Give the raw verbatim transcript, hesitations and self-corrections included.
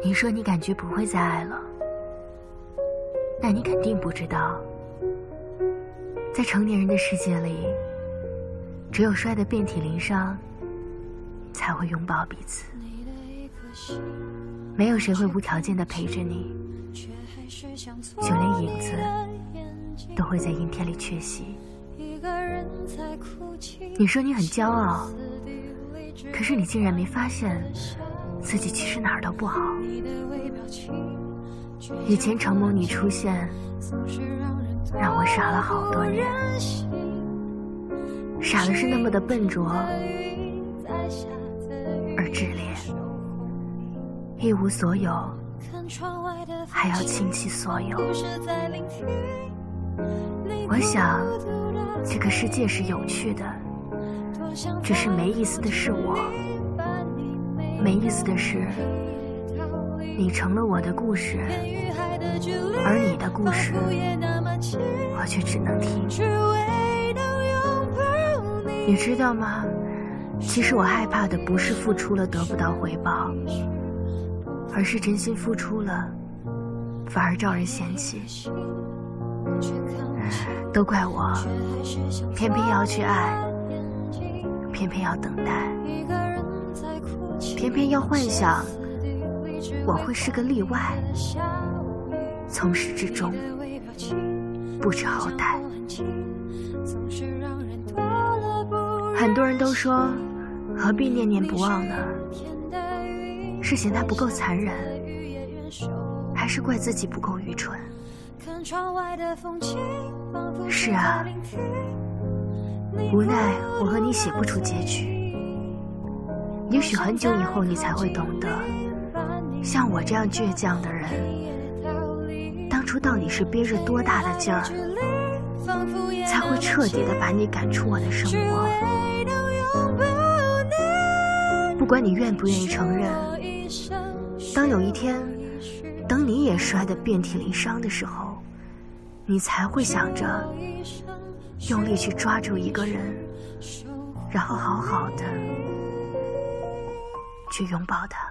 你说你感觉不会再爱了，但你肯定不知道，在成年人的世界里，只有摔得遍体鳞伤，才会拥抱彼此。没有谁会无条件地陪着你，就连影子都会在阴天里缺席。你说你很骄傲，可是你竟然没发现自己其实哪儿都不好。以前承蒙你出现，让我傻了好多年，傻的是那么的笨拙而炽烈，一无所有还要倾其所有。我想这个世界是有趣的，只是没意思的是我，没意思的是你成了我的故事，而你的故事我却只能听。你知道吗？其实我害怕的不是付出了得不到回报，而是真心付出了反而招人嫌弃。都怪我偏偏要去爱，偏偏要等待，偏偏要幻想我会是个例外，从始至终不知好歹。很多人都说何必念念不忘呢？是嫌他不够残忍，还是怪自己不够愚蠢？是啊，无奈我和你写不出结局，也许很久以后你才会懂得，像我这样倔强的人，当初到底是憋着多大的劲儿，才会彻底的把你赶出我的生活。不管你愿不愿意承认，当有一天等你也摔得遍体鳞伤的时候，你才会想着用力去抓住一个人，然后好好的去拥抱他。